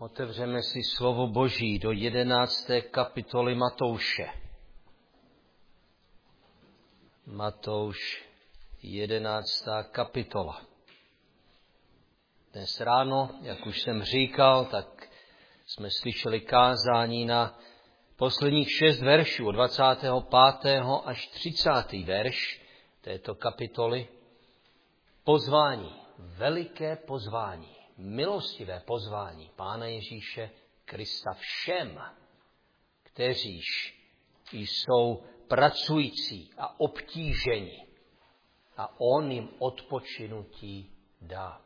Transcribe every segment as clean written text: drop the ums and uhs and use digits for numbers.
Otevřeme si slovo Boží do 11. kapitoly Matouše. Matouš, 11. kapitola. Dnes ráno, jak už jsem říkal, tak jsme slyšeli kázání na posledních 6 veršů, od 25. až 30. verš této kapitoly. Pozvání, veliké pozvání, milostivé pozvání Pána Ježíše Krista všem, kteříž jsou pracující a obtíženi, a on jim odpočinutí dá.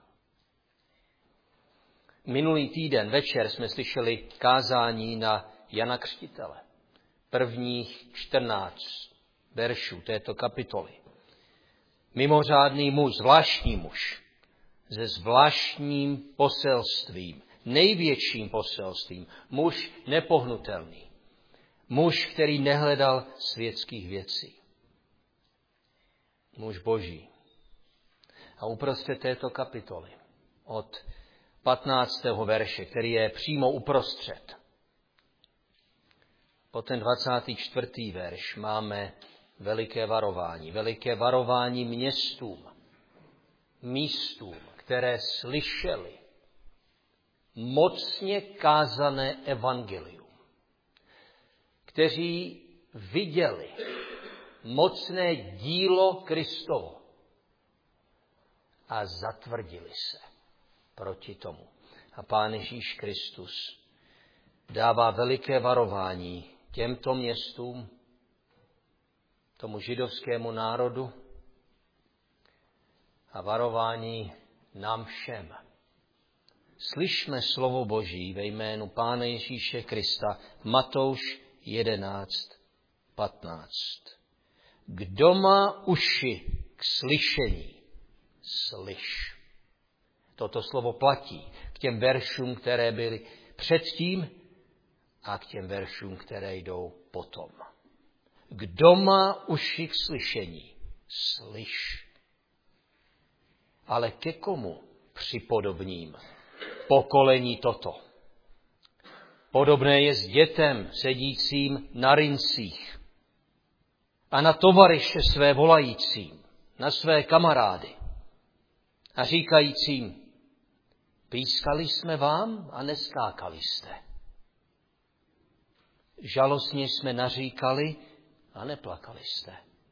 Minulý týden večer jsme slyšeli kázání na Jana Křtitele, prvních 14 veršů této kapitoly. Mimořádný muž, zvláštní muž, se zvláštním poselstvím, největším poselstvím, muž nepohnutelný, muž, který nehledal světských věcí, muž Boží. A uprostřed této kapitoly, od 15. verše, který je přímo uprostřed, po ten 24. verš máme veliké varování městům, místům, které slyšeli mocně kázané evangelium, kteří viděli mocné dílo Kristovo a zatvrdili se proti tomu. A Pán Ježíš Kristus dává veliké varování těmto městům, tomu židovskému národu a varování nám všem. Slyšme slovo Boží ve jménu Pána Ježíše Krista, Matouš 11:15. Kdo má uši k slyšení, slyš. Toto slovo platí k těm veršům, které byly předtím, a k těm veršům, které jdou potom. Kdo má uši k slyšení, slyš. Ale ke komu připodobním pokolení toto? Podobné je s dětem sedícím na rincích a na tovaryše své volajícím, na své kamarády a říkajícím, pískali jsme vám a neskákali jste. Žalostně jsme naříkali a neplakali jste.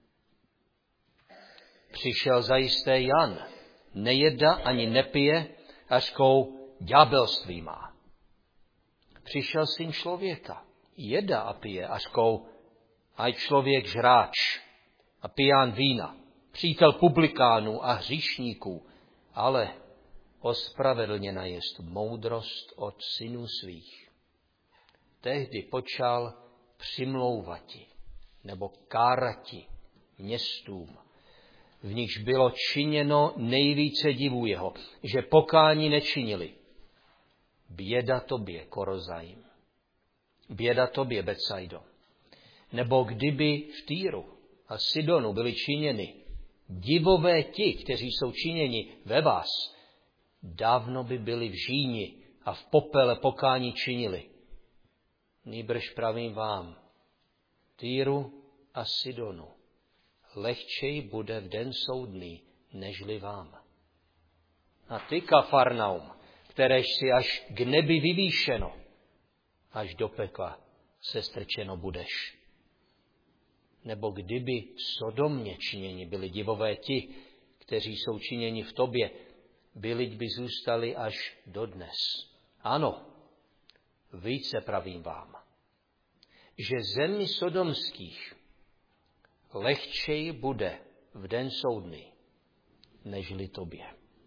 Přišel zajisté Jan, nejedá ani nepije, ažkou ďábelství má. Přišel Syn člověka, jedá a pije, ažkou aj člověk žráč a piján vína, přítel publikánů a hříšníků, ale ospravedlněna jest moudrost od synů svých. Tehdy počal přimlouvati nebo kárati městům, v nichž bylo činěno nejvíce divů jeho, že pokání nečinili. Běda tobě, Korozajím, běda tobě, Becajdo. Nebo kdyby v Týru a Sidonu byly činěny divové ti, kteří jsou činěni ve vás, dávno by byli v žíni a v popele pokání činili. Nýbrž pravím vám, Týru a Sidonu lehčej bude v den soudný, nežli vám. A ty, Kafarnaum, kteréž si až k nebi vyvýšeno, až do pekla se strčeno budeš. Nebo kdyby Sodomě činěni byli divové ti, kteří jsou činěni v tobě, byli by zůstali až dodnes. Ano, více pravím vám, že zemi sodomských lehčej bude v den soudný, nežli tobě.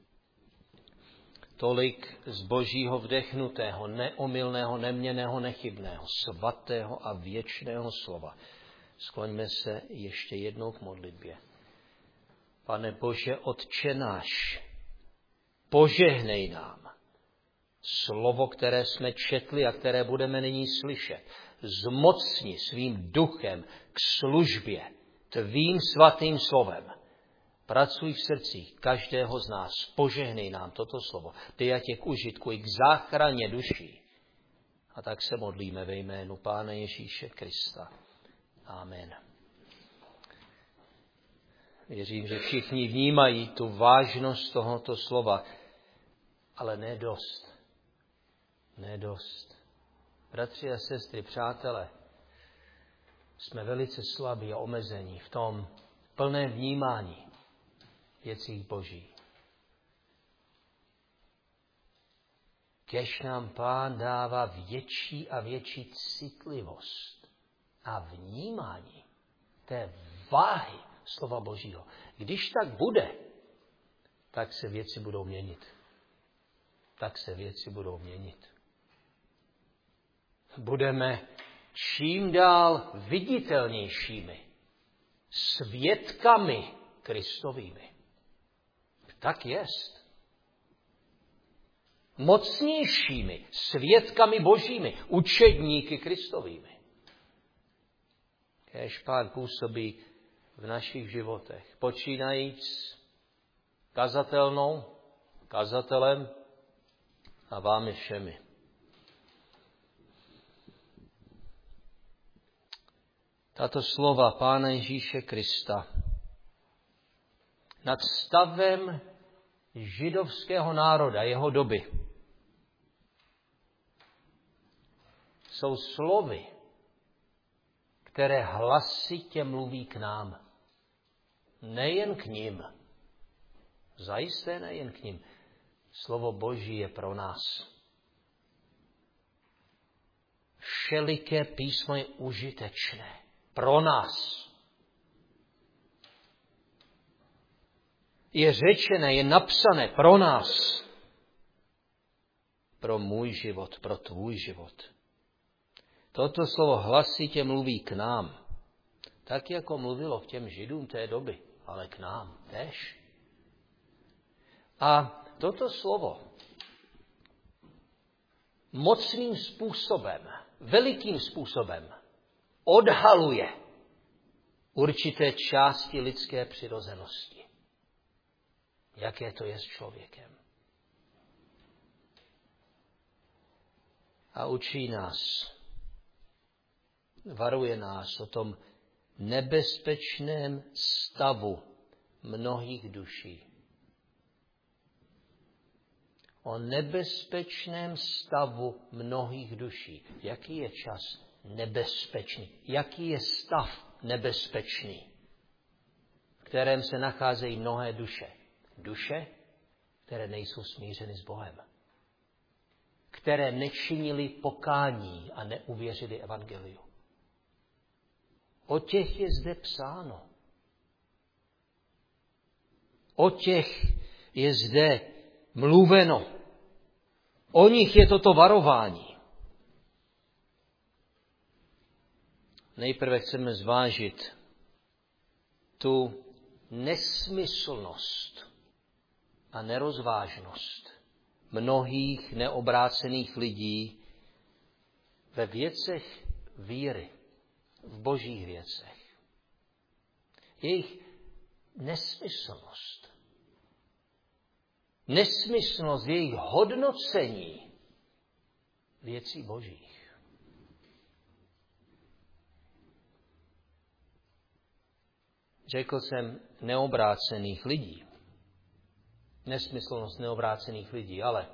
Tolik z Božího vdechnutého, neomylného, neměnného, nechybného, svatého a věčného slova. Skloňme se ještě jednou k modlitbě. Pane Bože, Otče náš, požehnej nám slovo, které jsme četli a které budeme nyní slyšet. Zmocni svým duchem k službě tvým svatým slovem. Pracuj v srdcích každého z nás. Požehnej nám toto slovo. Ty ať je k užitku i k záchraně duší A tak se modlíme ve jménu Pána Ježíše Krista. Amen. Věřím, že všichni vnímají tu vážnost tohoto slova, ale ne dost. Ne dost. Bratři a sestry, přátelé, jsme velice slabí a omezení v tom plném vnímání věcí Boží. Kéž nám Pán dává větší a větší citlivost a vnímání té váhy slova Božího. Když tak bude, tak se věci budou měnit. Tak se věci budou měnit. Budeme čím dál viditelnějšími svědkami Kristovými. Tak jest. Mocnějšími svědkami Božími, učedníky Kristovými. Kéž Pán působí v našich životech, počínajíc kazatelem a vámi všemi. Tato slova Pána Ježíše Krista nad stavem židovského národa, jeho doby, jsou slovy, které hlasitě mluví k nám. Nejen k nim. Zajisté nejen k nim. Slovo Boží je pro nás. Všeliké písmo je užitečné. Pro nás. Je řečené, je napsané pro nás. Pro můj život, pro tvůj život. Toto slovo hlasitě mluví k nám. Tak, jako mluvilo k těm Židům té doby, ale k nám též. A toto slovo mocným způsobem, velikým způsobem odhaluje určité části lidské přirozenosti. Jaké to je s člověkem. A učí nás, varuje nás o tom nebezpečném stavu mnohých duší. O nebezpečném stavu mnohých duší. Jaký je čas nebezpečný? Jaký je stav nebezpečný, v kterém se nacházejí mnohé duše? Duše, které nejsou smířeny s Bohem. Které nečinili pokání a neuvěřili evangeliu. O těch je zde psáno. O těch je zde mluveno. O nich je toto varování. Nejprve chceme zvážit tu nesmyslnost a nerozvážnost mnohých neobrácených lidí ve věcech víry, v božích věcech. Jejich nesmyslnost. Nesmyslnost jejich hodnocení věcí božích. Řekl jsem neobrácených lidí. Nesmyslnost neobrácených lidí, ale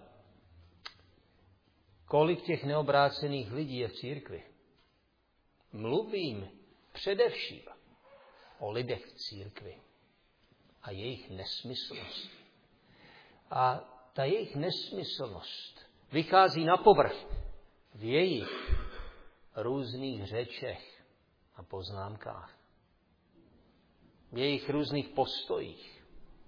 kolik těch neobrácených lidí je v církvi? Mluvím především o lidech v církvi a jejich nesmyslnost. A ta jejich nesmyslnost vychází na povrch v jejich různých řečech a poznámkách. V jejich různých postojích.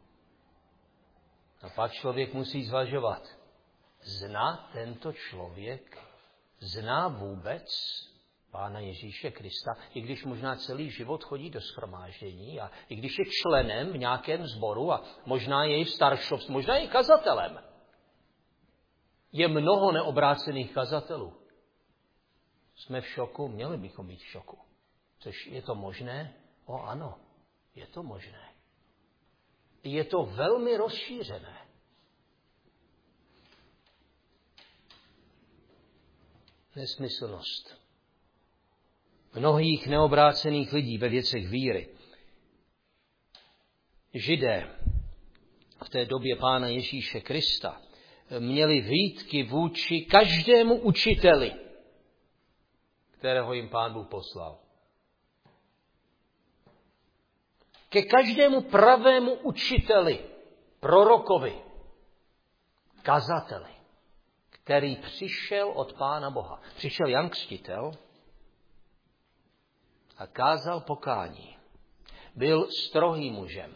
A pak člověk musí zvažovat, zná tento člověk, zná vůbec Pána Ježíše Krista, i když možná celý život chodí do shromáždění a i když je členem v nějakém sboru a možná je i v staršovství, možná je i kazatelem. Je mnoho neobrácených kazatelů. Jsme v šoku, měli bychom být v šoku. Což je to možné? O ano, je to možné. Je to velmi rozšířené. nesmyslnost mnohých neobrácených lidí ve věcech víry. Židé v té době Pána Ježíše Krista měli výtky vůči každému učiteli, kterého jim Pán Bůh poslal. Ke každému pravému učiteli, prorokovi, kazateli, který přišel od Pána Boha. Přišel Jan Křtitel a kázal pokání. Byl strohým mužem.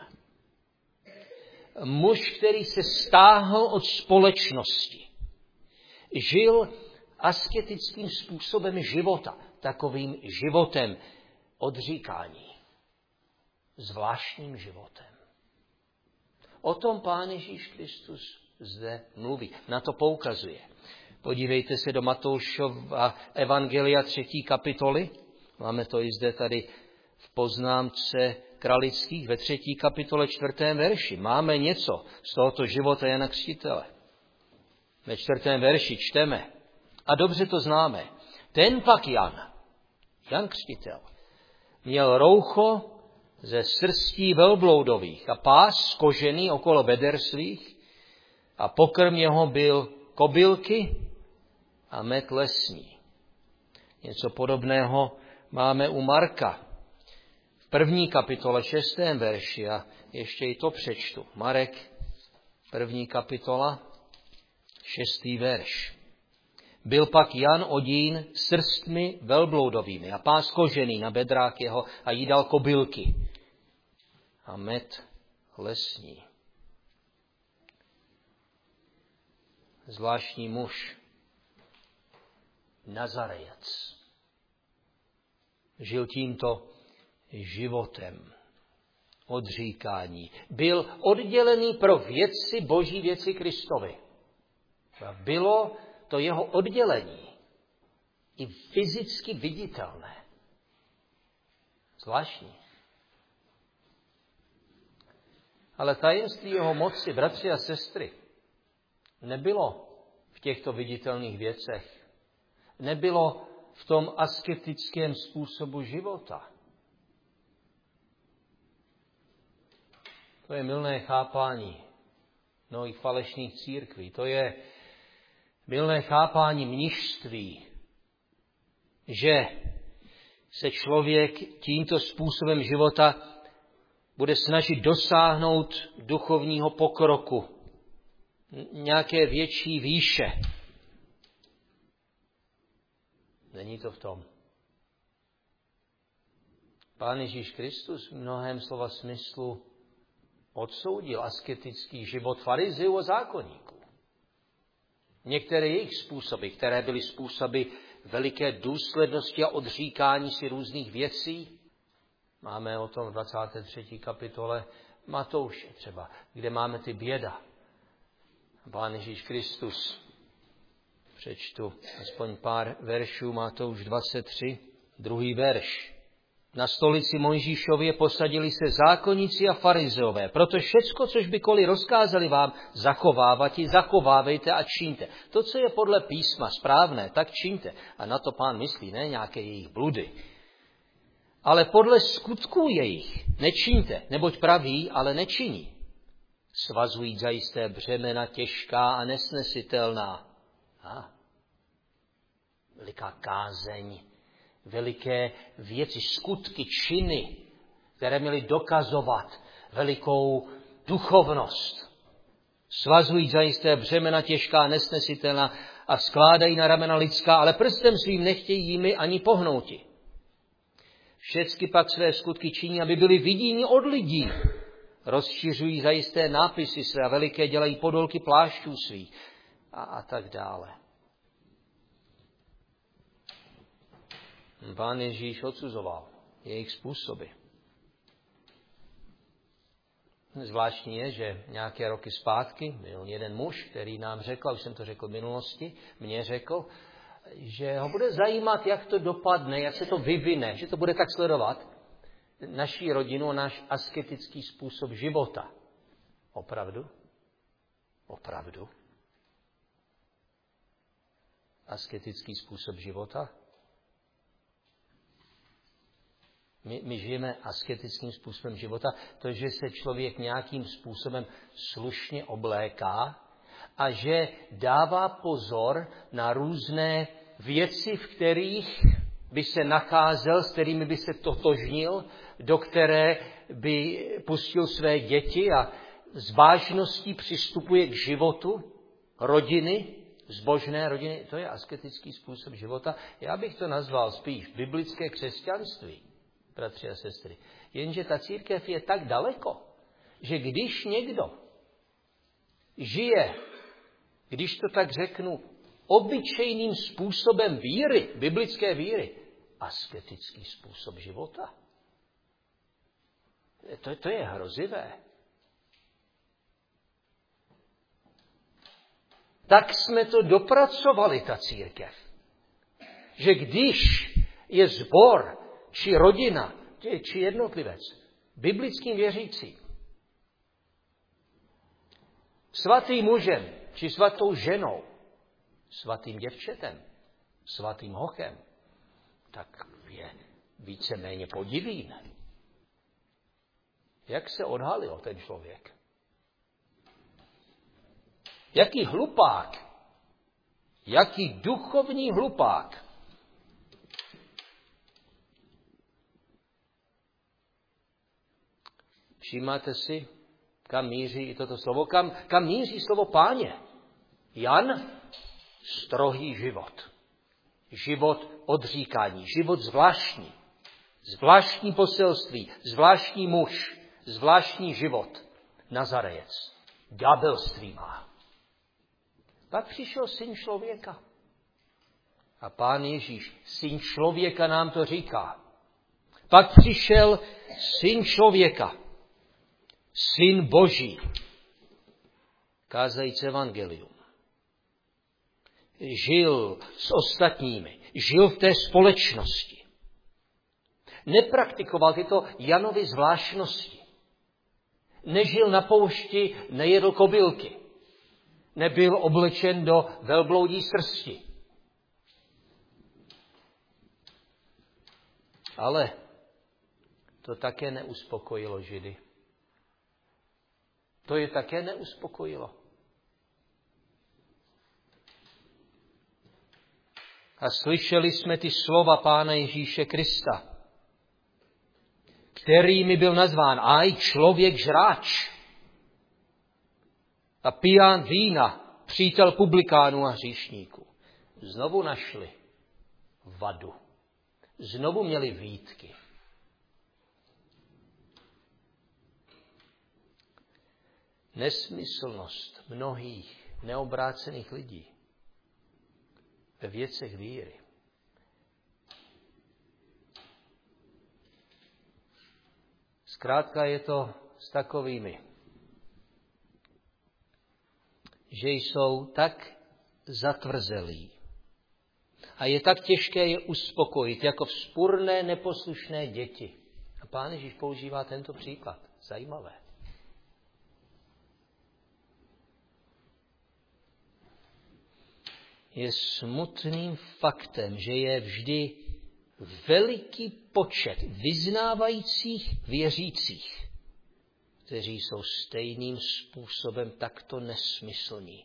Muž, který se stáhl od společnosti. Žil asketickým způsobem života, takovým životem odříkání. Zvláštním životem. O tom Pán Ježíš Kristus zde mluví. Na to poukazuje. Podívejte se do Matoušova evangelia 3. kapitoly. Máme to i zde tady v poznámce Kralických ve 3. kapitole 4. verši. Máme něco z tohoto života Jana Křtitele. Ve 4. verši čteme. A dobře to známe. Ten pak Jan Křtitel, měl roucho ze srstí velbloudových a pás kožený okolo beder svých a pokrm jeho byl kobylky a med lesní. Něco podobného máme u Marka v 1. kapitole 6. verši a ještě i to přečtu. Marek, 1. kapitola, 6. verš. Byl pak Jan odín srstmi velbloudovými a pás kožený na bedrách jeho a jídal kobylky a med lesní. Zvláštní muž, Nazarejec, žil tímto životem odříkání. Byl oddělený pro věci Boží, věci Kristovy. Bylo to jeho oddělení i fyzicky viditelné. Zvláštní. Ale tajemství jeho moci, bratři a sestry, nebylo v těchto viditelných věcech. Nebylo v tom asketickém způsobu života. To je mylné chápání mnohých falešných církví. To je mylné chápání mnišství, že se člověk tímto způsobem života bude snažit dosáhnout duchovního pokroku, nějaké větší výše. Není to v tom. Pán Ježíš Kristus v mnohém slova smyslu odsoudil asketický život farizeů a zákonníků. Některé jejich způsoby, které byly způsoby veliké důslednosti a odříkání si různých věcí, máme o tom v 23. kapitole Matouše třeba, kde máme ty běda. Pán Ježíš Kristus, přečtu aspoň pár veršů, Matouš 23, 2. verš. Na stolici Mojžíšově posadili se zákonníci a farizeové. Proto všecko, což bykoliv rozkázali vám zachovávejte a čiňte. To, co je podle písma správné, tak čiňte. A na to Pán myslí, ne nějaké jejich bludy. Ale podle skutků jejich nečiňte, neboť praví, ale nečiní. Svazují zajisté břemena těžká a nesnesitelná. Veliká kázeň, veliké věci, skutky, činy, které měly dokazovat velikou duchovnost. Svazují zajisté břemena těžká, nesnesitelná a skládají na ramena lidská, ale prstem svým nechtějí jimi ani pohnouti. Všecky pak své skutky činí, aby byly viděni od lidí. Rozšiřují zajisté nápisy své a veliké dělají podolky plášťů svých a tak dále. Pán Ježíš odsuzoval jejich způsoby. Zvláštní je, že nějaké roky zpátky byl jeden muž, který nám řekl, už jsem to řekl v minulosti, mně řekl, že ho bude zajímat, jak to dopadne, jak se to vyvine, že to bude tak sledovat naší rodinu a náš asketický způsob života. Opravdu? Opravdu? asketický způsob života? My žijeme asketickým způsobem života, to, že se člověk nějakým způsobem slušně obléká a že dává pozor na různé věci, v kterých by se nacházel, s kterými by se totožnil, do které by pustil své děti a s vážností přistupuje k životu rodiny, zbožné rodiny. To je asketický způsob života. Já bych to nazval spíš biblické křesťanství, bratři a sestry. Jenže ta církev je tak daleko, že když někdo žije, když to tak řeknu, obyčejným způsobem víry, biblické víry, asketický způsob života. To je hrozivé. Tak jsme to dopracovali, ta církev. Že když je sbor, či rodina, či jednotlivec, biblickým věřící, svatým mužem, či svatou ženou, svatým děvčetem, svatým hochem, tak je víceméně podivín. Jak se odhalil ten člověk? Jaký hlupák, jaký duchovní hlupák. Všímáte si, kam míří i toto slovo? Kam míří slovo Páně? Jan, strohý život. Život odříkání, život zvláštní. Zvláštní poselství, zvláštní muž, zvláštní život. Nazarejec. Ďábelství má. Pak přišel Syn člověka. A Pán Ježíš, Syn člověka, nám to říká. Pak přišel Syn člověka. Syn Boží. Kázajíc evangelium. Žil s ostatními. Žil v té společnosti. Nepraktikoval tyto Janovy zvláštnosti. Nežil na poušti, nejedl kobylky. Nebyl oblečen do velbloudí srsti. Ale to také neuspokojilo Židy. To je také neuspokojilo. A slyšeli jsme ty slova Pána Ježíše Krista, kterými byl nazván aj člověk žráč a piján vína, přítel publikánů a hříšníků. Znovu našli vadu. Znovu měli výtky. Nesmyslnost mnohých neobrácených lidí ve věcech víry. Zkrátka je to s takovými, že jsou tak zatvrzelí a je tak těžké je uspokojit jako vzpurné neposlušné děti. A Pán Ježíš používá tento příklad. Zajímavé. Je smutným faktem, že je vždy veliký počet vyznávajících věřících, kteří jsou stejným způsobem takto nesmyslní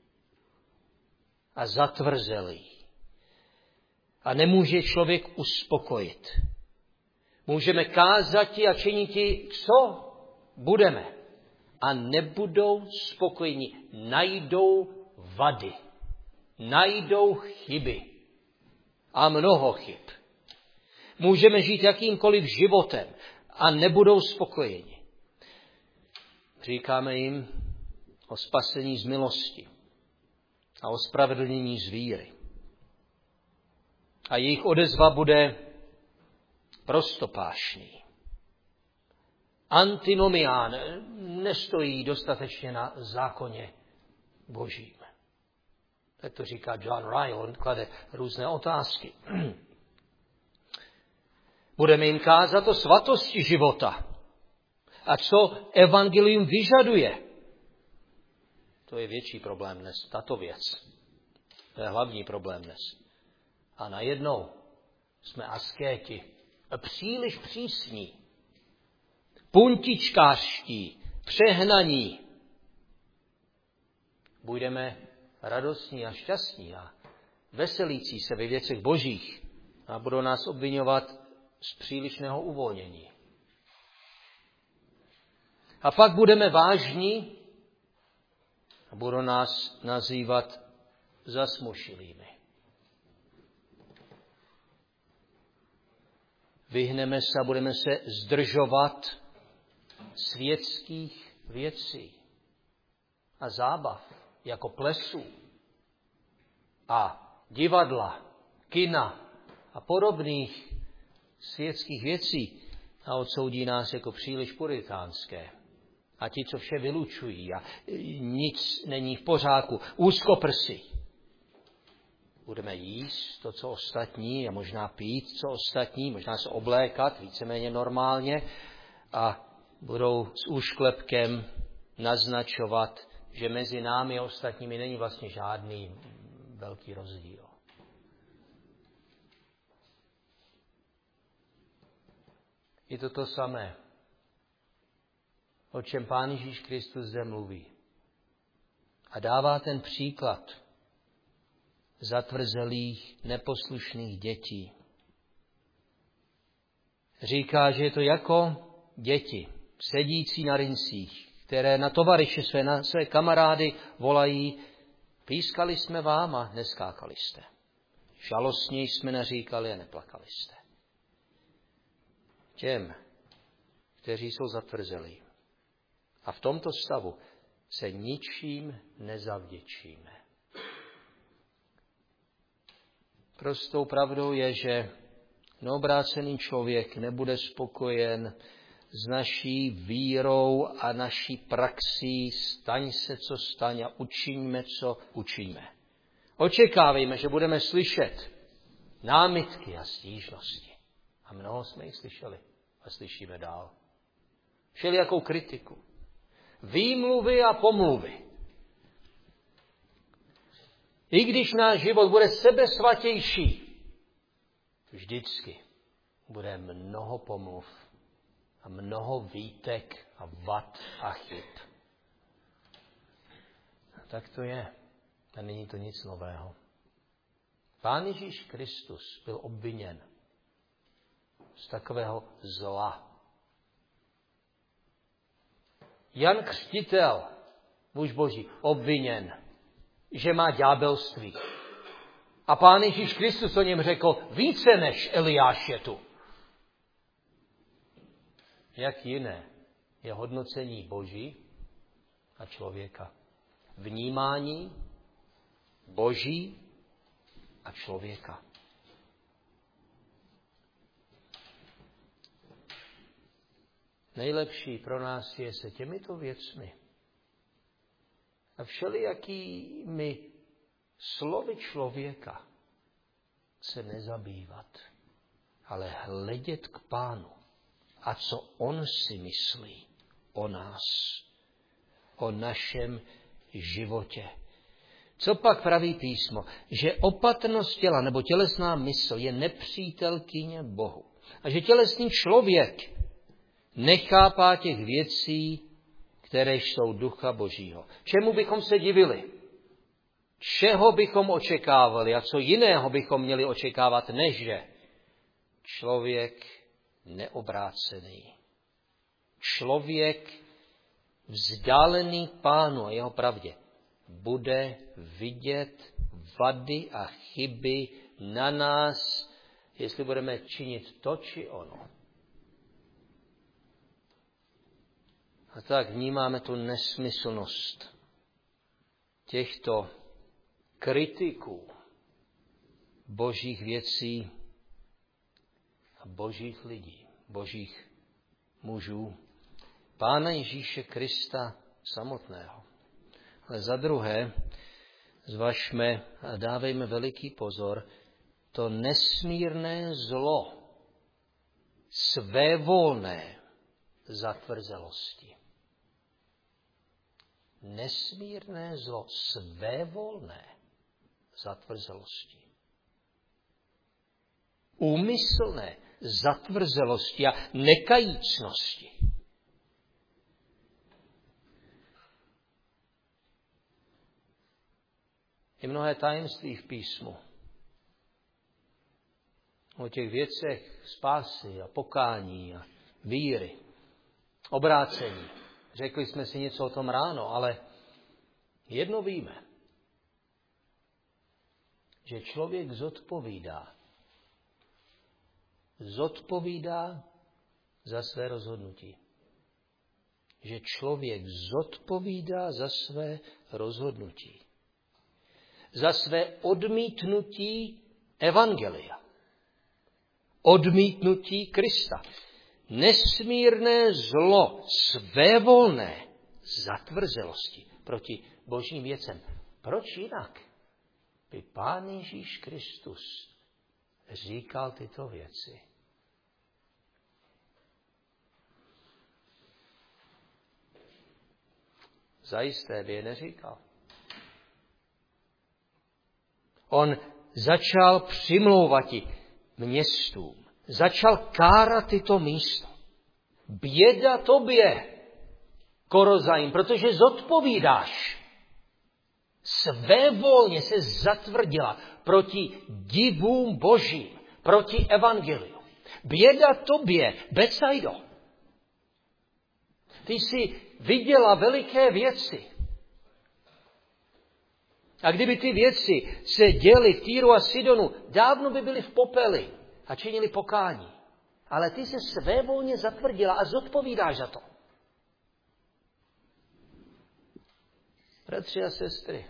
a zatvrzelí. A nemůže člověk uspokojit. Můžeme kázati a činiti, co budeme. A nebudou spokojeni. Najdou vady. Najdou chyby. A mnoho chyb. Můžeme žít jakýmkoliv životem a nebudou spokojeni. Říkáme jim o spasení z milosti a o spravedlnění z víry. A jejich odezva bude prostopášný. Antinomián, nestojí dostatečně na zákoně Božím. Tak to říká John Ryle, on klade různé otázky. Budeme jim kázat o svatosti života. A co evangelium vyžaduje? To je větší problém dnes, tato věc. To je hlavní problém dnes. A najednou jsme askéti. Příliš přísní. Puntičkářští. Přehnaní. Budeme radostní a šťastní a veselící se ve věcech božích a budou nás obvinovat z přílišného uvolnění. A pak budeme vážní a budou nás nazývat zasmušilými. Vyhneme se a budeme se zdržovat světských věcí a zábav, jako plesů a divadla, kina a podobných světských věcí a odsoudí nás jako příliš puritánské. A ti, co vše vylučují a nic není v pořádku, úzkoprsy. Budeme jíst to, co ostatní, a možná pít, co ostatní, možná se oblékat víceméně normálně a budou s úšklepkem naznačovat, že mezi námi a ostatními není vlastně žádný velký rozdíl. Je to to samé, o čem Pán Ježíš Kristus zde mluví. A dává ten příklad zatvrzelých, neposlušných dětí. Říká, že je to jako děti, sedící na rincích, které na tovaryše své kamarády volají: pískali jsme vám a neskákali jste. Žalostně jsme neříkali a neplakali jste. Těm, kteří jsou zatvrzelí. A v tomto stavu se ničím nezavděčíme. Prostou pravdou je, že neobrácený člověk nebude spokojen s naší vírou a naší praxí, staň se, co staň a učiňme, co učiňme. Očekávejme, že budeme slyšet námitky a stížnosti. A mnoho jsme jich slyšeli a slyšíme dál. Všelijakou kritiku. Výmluvy a pomluvy. I když náš život bude sebesvatější, vždycky bude mnoho pomluv a mnoho výtek a vad a chyb. A tak to je. A není to nic nového. Pán Ježíš Kristus byl obviněn z takového zla. Jan Křtitel, muž Boží, obviněn, že má ďábelství. A Pán Ježíš Kristus o něm řekl: více než Eliáš je tu. Jak jiné je hodnocení Boží a člověka? Vnímání Boží a člověka. Nejlepší pro nás je se těmito věcmi a všelijakými slovy člověka se nezabývat, ale hledět k Pánu. A co on si myslí o nás, o našem životě. Co pak praví písmo? Že opatrnost těla nebo tělesná mysl je nepřítelkyně Bohu. A že tělesný člověk nechápá těch věcí, které jsou ducha Božího. Čemu bychom se divili? Čeho bychom očekávali a co jiného bychom měli očekávat, než že člověk neobrácený, člověk vzdálený Pánu a jeho pravdě bude vidět vady a chyby na nás, jestli budeme činit to či ono. A tak vnímáme tu nesmyslnost těchto kritiků božích věcí a božích lidí, božích mužů, Pána Ježíše Krista samotného. Ale za druhé, zvažme a dávejme veliký pozor, to nesmírné zlo svévolné zatvrzelosti. Nesmírné zlo svévolné zatvrzelosti. Úmyslné zatvrzelosti a nekajícnosti. Je mnohé tajemství v písmu o těch věcech spásy a pokání a víry, obrácení. Řekli jsme si něco o tom ráno, ale jedno víme, že člověk zodpovídá za své rozhodnutí. Že člověk zodpovídá za své rozhodnutí. Za své odmítnutí evangelia. Odmítnutí Krista. Nesmírné zlo svévolné zatvrzelosti proti božím věcem. Proč jinak by Pán Ježíš Kristus říkal tyto věci? Zajisté by je neříkal. On začal přimlouvati městům. Začal kárat tyto místo. Běda tobě, Korozaim, protože zodpovídáš. Svévolně se zatvrdila proti divům božím, proti evangeliu. Běda tobě, Betsaido. Ty jsi viděla veliké věci. A kdyby ty věci se děly v Týru a Sidonu, dávno by byly v popeli a činili pokání. Ale ty se svévolně zatvrdila a zodpovídáš za to. Bratři a sestry,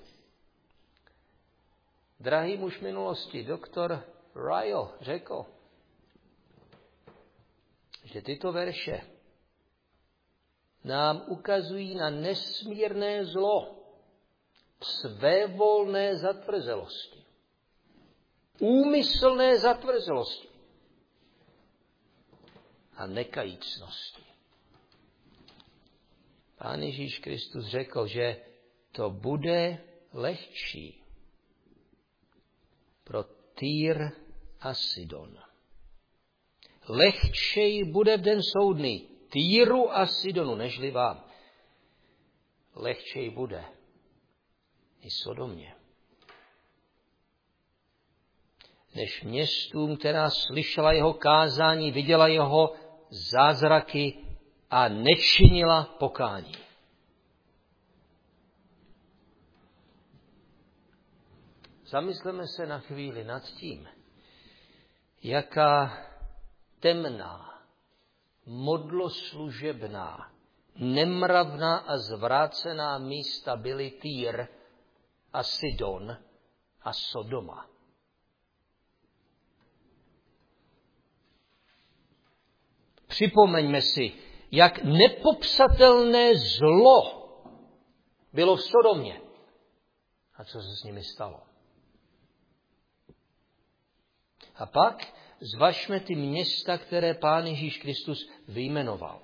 drahý muž minulosti, doktor Ryle řekl, že tyto verše nám ukazují na nesmírné zlo svévolné zatvrzelosti, úmyslné zatvrzelosti a nekajícnosti. Pán Ježíš Kristus řekl, že to bude lehčí pro Týr a Sidon. Lehčej bude v den soudný Týru a Sidonu, nežli vám. Lehčej bude i Sodomě. Než městům, která slyšela jeho kázání, viděla jeho zázraky a nečinila pokání. Zamysleme se na chvíli nad tím, jaká temná, modloslužebná, nemravná a zvrácená místa byly Týr a Sidon a Sodoma. Připomeňme si, jak nepopsatelné zlo bylo v Sodomě a co se s nimi stalo. A pak zvažme ty města, které Pán Ježíš Kristus vyjmenoval.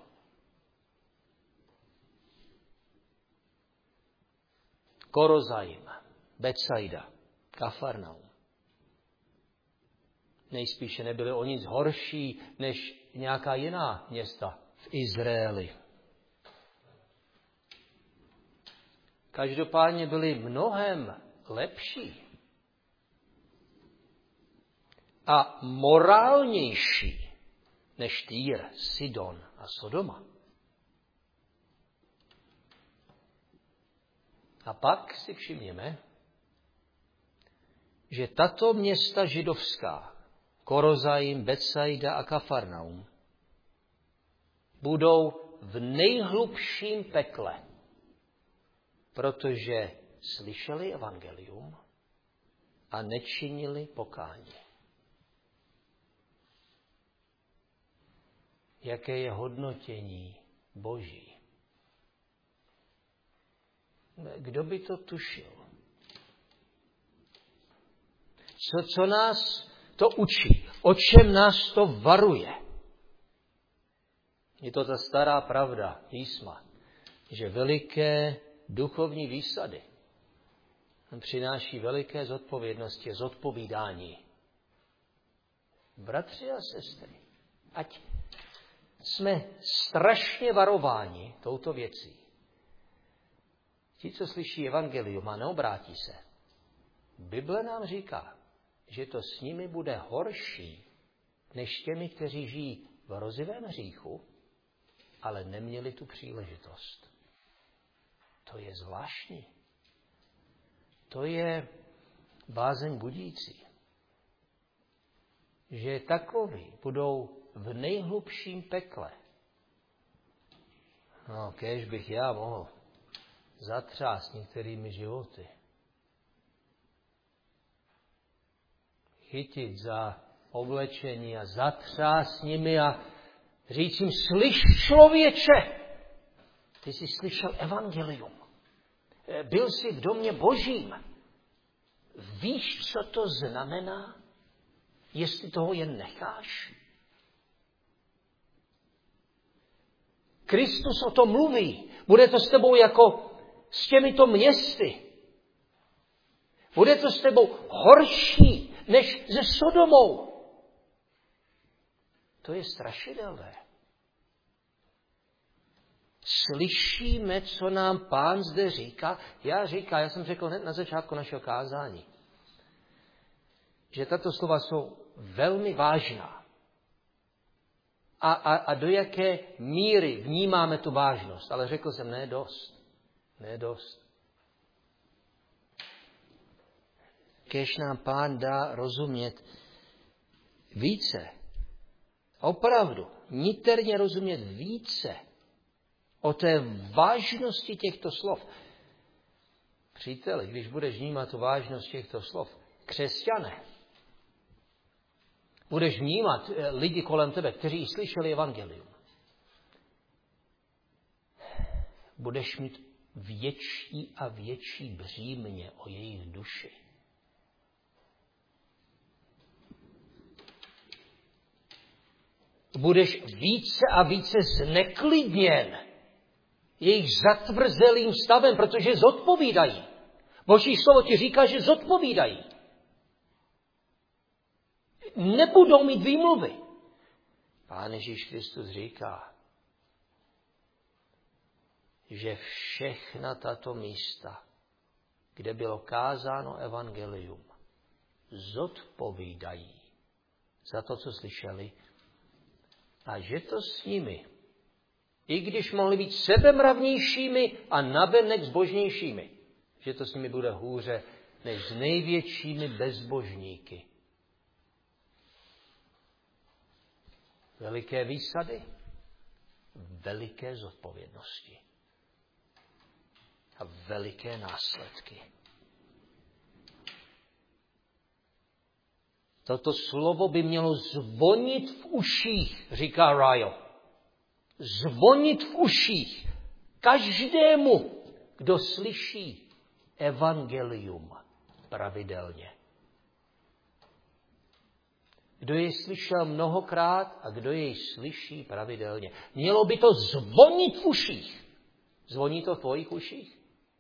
Korozaim, Betsaida, Kafarnaum. Nejspíše nebyly o nic horší než nějaká jiná města v Izraeli. Každopádně byly mnohem lepší a morálnější než Týr, Sidon a Sodoma. A pak si všimněme, že tato města židovská, Korozaim, Betsaida a Kafarnaum, budou v nejhlubším pekle, protože slyšeli evangelium a nečinili pokání. Jaké je hodnotění Boží? Kdo by to tušil? Co nás to učí? O čem nás to varuje? Je to ta stará pravda písma, že veliké duchovní výsady přináší veliké zodpovědnosti a zodpovídání. Bratři a sestry, ať jsme strašně varováni touto věcí. Ti, co slyší evangelium a neobrátí se, Bible nám říká, že to s nimi bude horší, než těmi, kteří žijí v hrozivém hříchu, ale neměli tu příležitost. To je zvláštní. To je bázeň budící. Že takoví budou v nejhlubším pekle. No, kéž bych já mohl zatřást některými životy. Chytit za oblečení a zatřást nimi a říct jim, slyš člověče, ty jsi slyšel evangelium. Byl jsi v domě Božím. Víš, co to znamená, jestli toho jen necháš? Kristus o tom mluví. Bude to s tebou jako s těmito městy. Bude to s tebou horší než se Sodomou. To je strašidelné. Slyšíme, co nám Pán zde říká. Já jsem řekl hned na začátku našeho kázání, že tato slova jsou velmi vážná. A do jaké míry vnímáme tu vážnost. Ale řekl jsem, ne dost. Ne dost. Kéž nám Pán dá rozumět více. Opravdu, niterně rozumět více o té vážnosti těchto slov. Příteli, když budeš vnímat tu vážnost těchto slov, křesťané, budeš vnímat lidi kolem tebe, kteří slyšeli evangelium, budeš mít větší a větší břímě o jejich duši. Budeš více a více zneklidněn jejich zatvrzelým stavem, protože zodpovídají. Boží slovo ti říká, že zodpovídají. Nebudou mít výmluvy. Pán Ježíš Kristus říká, že všechna tato místa, kde bylo kázáno evangelium, zodpovídají za to, co slyšeli, a že to s nimi, i když mohli být sebemravnějšími a navenek zbožnějšími, že to s nimi bude hůře než s největšími bezbožníky. Veliké výsady, veliké zodpovědnosti a veliké následky. Toto slovo by mělo zvonit v uších, říká Ryle. Zvonit v uších každému, kdo slyší evangelium pravidelně. Kdo jej slyšel mnohokrát a kdo jej slyší pravidelně. Mělo by to zvonit v uších. Zvoní to v tvojich uších?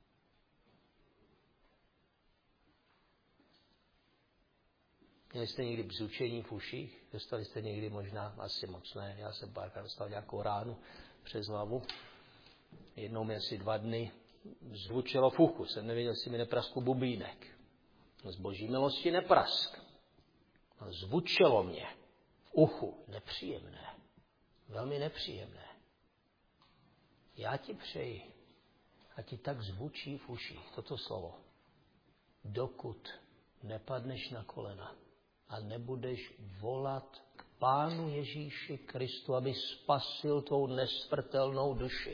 Měli jste někdy bzučení v uších? Dostali jste někdy možná, asi moc ne. Já jsem párkrát dostal nějakou ránu přes hlavu. Jednou mi asi 2 dny zvučilo v uchu. Jsem nevěděl, jestli mi nepraskl bubínek. Z Boží milosti neprask. Zvučilo mě v uchu. Nepříjemné. Velmi nepříjemné. Já ti přeji, a ti tak zvučí v uších toto slovo, dokud nepadneš na kolena a nebudeš volat k Pánu Ježíši Kristu, aby spasil tvou nesmrtelnou duši.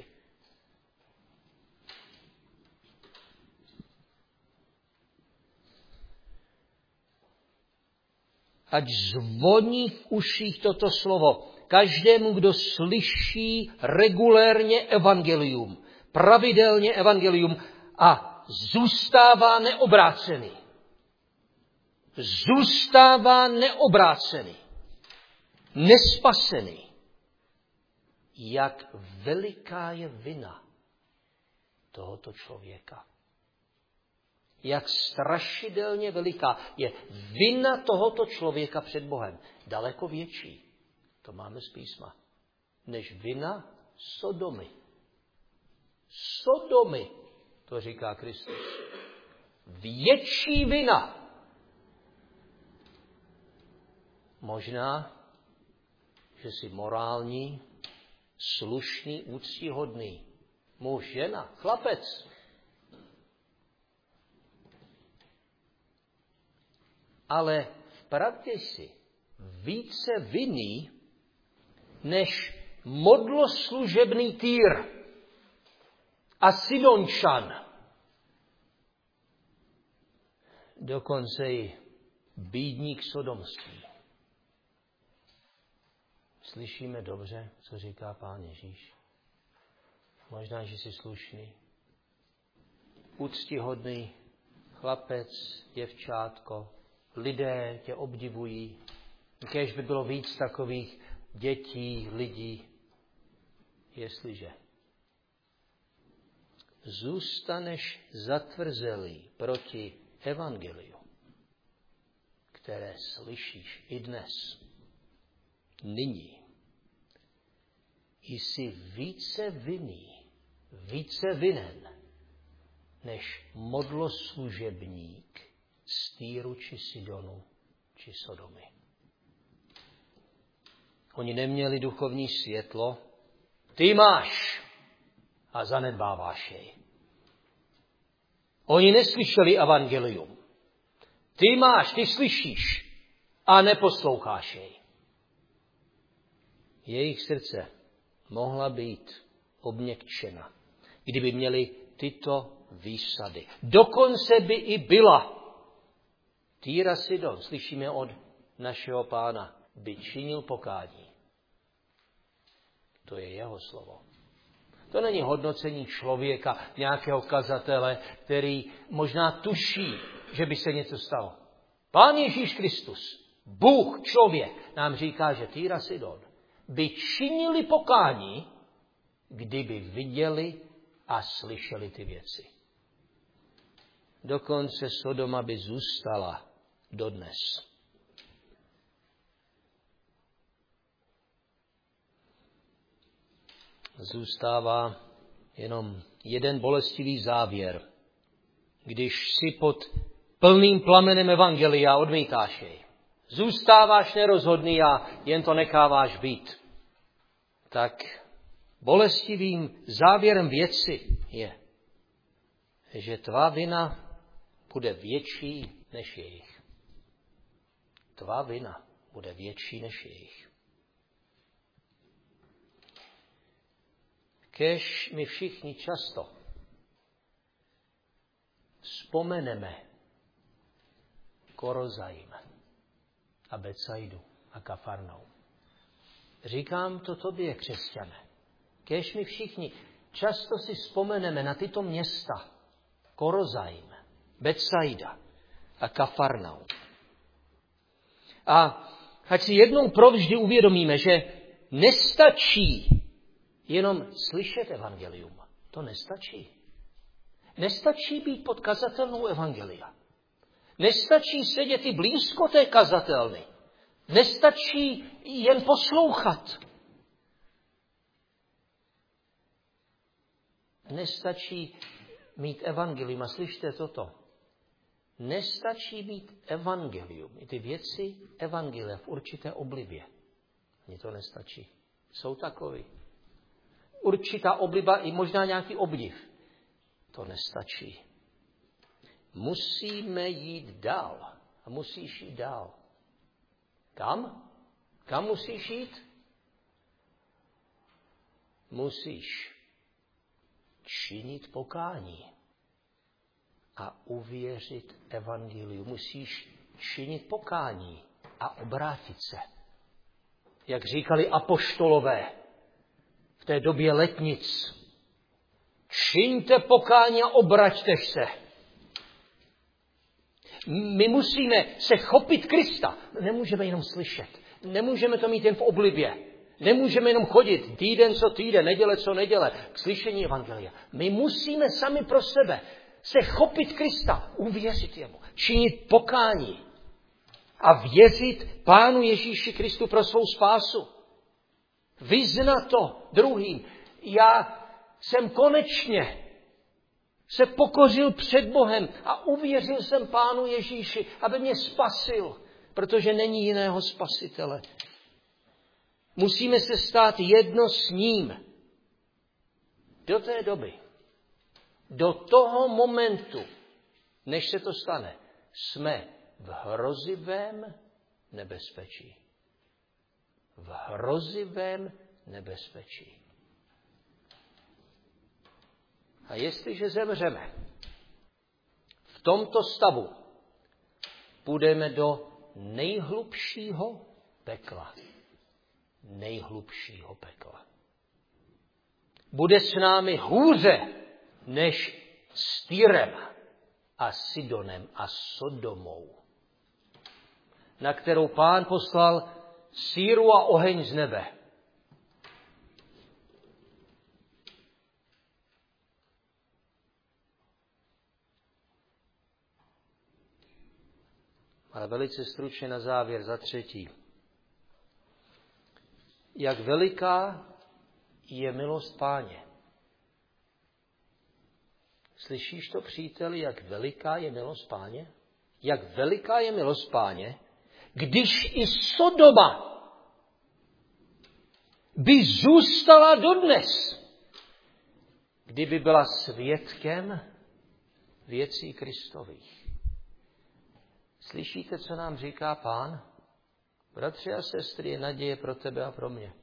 Ať zvoní v uších toto slovo každému, kdo slyší regulérně evangelium, pravidelně evangelium a zůstává neobrácený. Zůstává neobrácený, nespasený. Jak veliká je vina tohoto člověka. jak strašidelně veliká je vina tohoto člověka před Bohem. Daleko větší, to máme z písma, než vina Sodomy. Sodomy, to říká Kristus. Větší vina. Možná, že jsi morální, slušný, úctyhodný muž, žena, chlapec. Ale vpravdě jsi více vinný, než modloslužebný Týr a Sidončan. Dokonce i bídník sodomský. Slyšíme dobře, co říká Pán Ježíš? Možná, že jsi slušný, úctyhodný chlapec, děvčátko, lidé tě obdivují. Kéž by bylo víc takových dětí, lidí, jestliže zůstaneš zatvrzelý proti evangeliu, které slyšíš i dnes, nyní, jsi více vinný, více vinen, než modloslužebník z Týru či Sidonu či Sodomy. Oni neměli duchovní světlo, ty máš a zanedbáváš jej. Oni neslyšeli evangelium. Ty máš, ty slyšíš a neposloucháš jej. Jejich srdce mohla být obměkčena, kdyby měli tyto výsady. Dokonce by i byla. Týra Sidon, slyšíme od našeho Pána, by činil pokání. To je jeho slovo. To není hodnocení člověka, nějakého kazatele, který možná tuší, že by se něco stalo. Pán Ježíš Kristus, Bůh, člověk, nám říká, že Týra Sidon by činili pokání, kdyby viděli a slyšeli ty věci. Dokonce Sodoma by zůstala dodnes. Zůstává jenom jeden bolestivý závěr. Když si pod plným plamenem evangelia odmítáš jej, zůstáváš nerozhodný a jen to necháváš být, tak bolestivým závěrem věci je, že tvá vina bude větší než jejich. Tvá vina bude větší než jejich. Kéž my všichni často vzpomeneme Korozajím a Betsaidu a Kafarnaum. Říkám to tobě, křesťané. Kéž my všichni často si vzpomeneme na tyto města Korozajím, Betsaida a Kafarnaum. A ať si jednou provždy uvědomíme, že nestačí jenom slyšet evangelium. To nestačí. Nestačí být pod kazatelnou evangelia. Nestačí sedět i blízko té kazatelny. Nestačí jen poslouchat. Nestačí mít evangelium. A slyšte toto. Nestačí mít evangelium. I ty věci evangelia v určité oblibě. Mně to nestačí. Jsou takový. Určitá obliba i možná nějaký obdiv. To nestačí. Musíme jít dál. A musíš jít dál. Kam? Kam musíš jít? Musíš činit pokání a uvěřit evangeliu. Musíš činit pokání a obrátit se. Jak říkali apoštolové v té době letnic. Čiňte pokání a obraťte se. My musíme se chopit Krista. Nemůžeme jenom slyšet. Nemůžeme to mít jen v oblibě. Nemůžeme jenom chodit týden co týden, neděle co neděle k slyšení evangelia. My musíme sami pro sebe se chopit Krista, uvěřit jemu, činit pokání a věřit Pánu Ježíši Kristu pro svou spásu. Vyznat to druhým. Já jsem konečně se pokořil před Bohem a uvěřil jsem Pánu Ježíši, aby mě spasil, protože není jiného spasitele. Musíme se stát jedno s ním. Do té doby, do toho momentu, než se to stane, jsme v hrozivém nebezpečí. V hrozivém nebezpečí. A jestliže zemřeme v tomto stavu, půjdeme do nejhlubšího pekla. Nejhlubšího pekla. Bude s námi hůře než s Tyrem a Sidonem a Sodomou, na kterou Pán poslal síru a oheň z nebe. Ale velice stručně na závěr, za třetí. Jak veliká je milost Páně. Slyšíš to, příteli, jak veliká je milost Páně? Jak veliká je milost Páně, když i Sodoma by zůstala dodnes, kdyby byla svědkem věcí Kristových. Slyšíte, co nám říká Pán? Bratři a sestry, je naděje pro tebe a pro mě.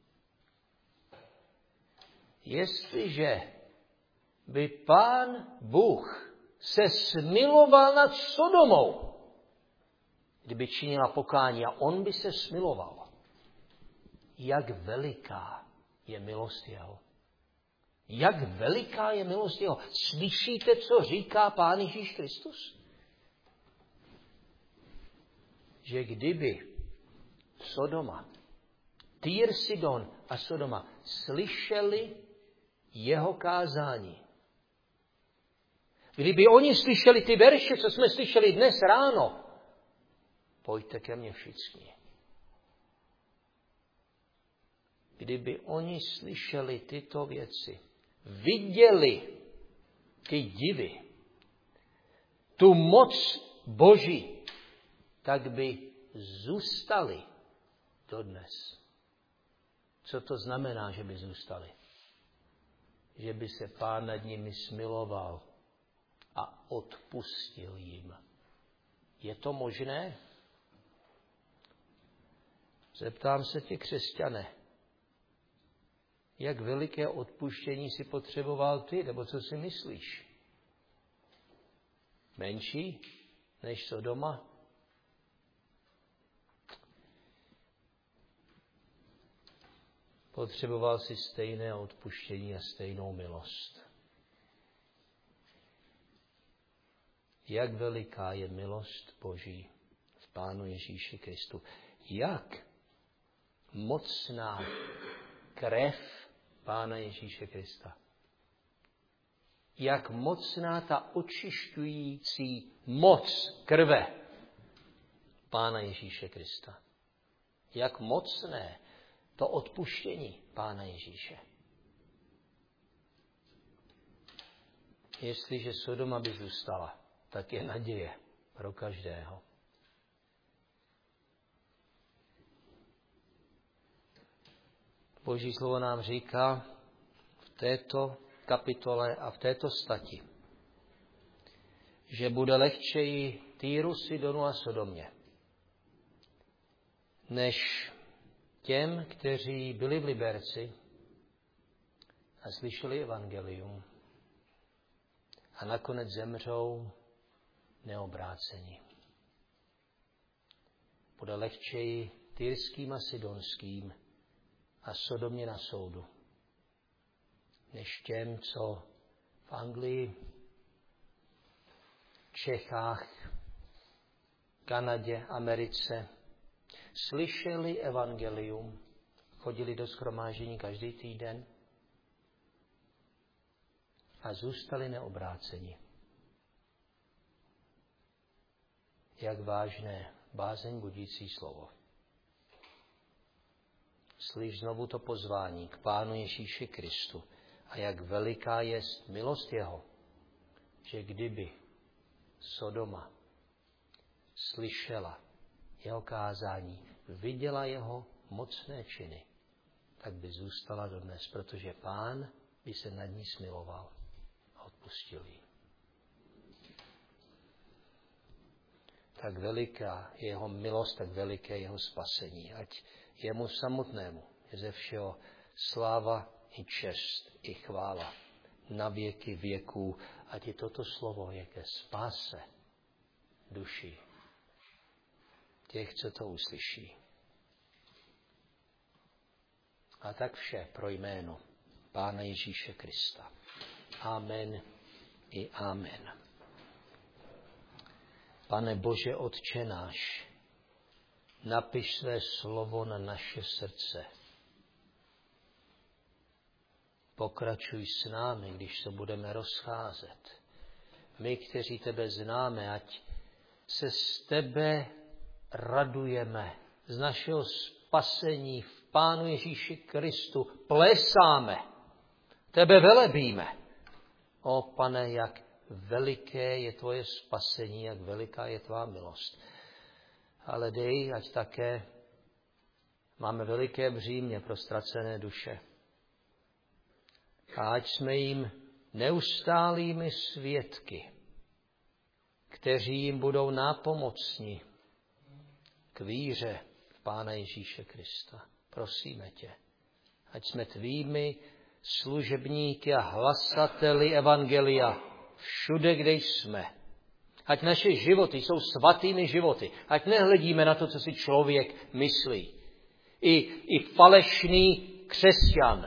Jestliže by Pán Bůh se smiloval nad Sodomou, kdyby činila pokání a on by se smiloval, jak veliká je milost jeho. Jak veliká je milost jeho. Slyšíte, co říká Pán Ježíš Kristus? Že kdyby Sodoma, Týr, Sidon a Sodoma slyšeli jeho kázání, kdyby oni slyšeli ty verše, co jsme slyšeli dnes ráno, pojďte ke mně všichni. Kdyby oni slyšeli tyto věci, viděli ty divy, tu moc Boží, tak by zůstali dodnes. Co to znamená, že by zůstali? Že by se Pán nad nimi smiloval a odpustil jim. Je to možné? Zeptám se tě, křesťane, jak veliké odpuštění si potřeboval ty, nebo co si myslíš? Menší než Sodoma? Potřeboval si stejné odpuštění a stejnou milost. Jak veliká je milost Boží v Pánu Ježíši Kristu. Jak mocná krev Pána Ježíše Krista. Jak mocná ta očišťující moc krve Pána Ježíše Krista. Jak mocné to odpuštění Pána Ježíše. Jestliže Sodoma by zůstala, tak je naděje pro každého. Boží slovo nám říká v této kapitole a v této stati, že bude lehčeji Týru, Sidonu a Sodomě, než těm, kteří byli v Liberci a slyšeli evangelium a nakonec zemřou neobrácení. Bude lehčeji Tyrským a Sidonským a Sodomě na soudu, než těm, co v Anglii, Čechách, Kanadě, Americe slyšeli evangelium, chodili do shromáždění každý týden a zůstali neobráceni. jak vážné, bázeň budící slovo. Slyš znovu to pozvání k Pánu Ježíši Kristu a jak veliká je milost jeho, že kdyby Sodoma slyšela jeho kázání, viděla jeho mocné činy, tak by zůstala dodnes, protože Pán by se nad ní smiloval a odpustil jí. Tak veliká je jeho milost, tak veliké jeho spasení. Ať jemu samotnému je ze všeho sláva i čest i chvála na věky věků. Ať i toto slovo je ke spáse duší těch, co to uslyší. A tak vše pro jméno Pána Ježíše Krista. Amen i amen. Pane Bože Otče náš, napiš své slovo na naše srdce. Pokračuj s námi, když se budeme rozcházet. My, kteří tebe známe, ať se z tebe radujeme, z našeho spasení v Pánu Ježíši Kristu, plésáme, tebe velebíme. O Pane, jak veliké je tvoje spasení, jak veliká je tvá milost. Ale dej, ať také máme veliké břímě pro ztracené duše. A ať jsme jim neustálými svědky, kteří jim budou nápomocní k víře v Pána Ježíše Krista. Prosíme tě, ať jsme tvými služebníky a hlasateli evangelia všude, kde jsme. Ať naše životy jsou svatými životy. Ať nehledíme na to, co si člověk myslí. I falešný křesťan.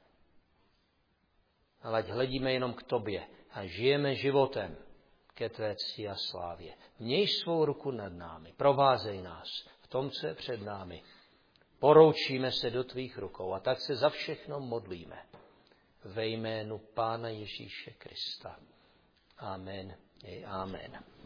Ale ať hledíme jenom k tobě a žijeme životem ke tvé cti a slávě. Měj svou ruku nad námi, provázej nás v tom, co je před námi. Poroučíme se do tvých rukou a tak se za všechno modlíme. Ve jménu Pána Ježíše Krista. Amen. Amen.